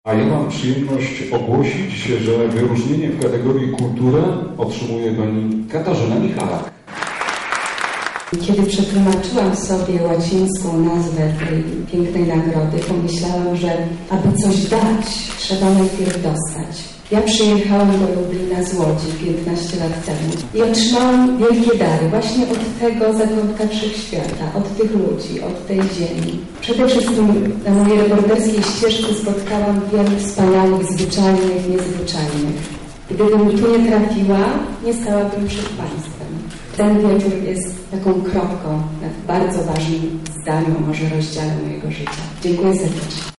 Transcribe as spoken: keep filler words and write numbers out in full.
A ja mam przyjemność ogłosić, że wyróżnienie w kategorii kultura otrzymuje pani Katarzyna Michalak. Kiedy przetłumaczyłam sobie łacińską nazwę tej pięknej nagrody, pomyślałam, że aby coś dać, trzeba najpierw dostać. Ja przyjechałam do Lublina z Łodzi piętnaście lat temu i otrzymałam wielkie dary właśnie od tego zakątka wszechświata, od tych ludzi, od tej ziemi. Przede wszystkim na mojej reporterskiej ścieżce spotkałam wielu wspaniałych, zwyczajnych, niezwyczajnych. Gdybym tu nie trafiła, nie stałabym przed Państwem. Ten wieczór jest taką kropką na bardzo ważnym zdaniu, może rozdziale mojego życia. Dziękuję serdecznie.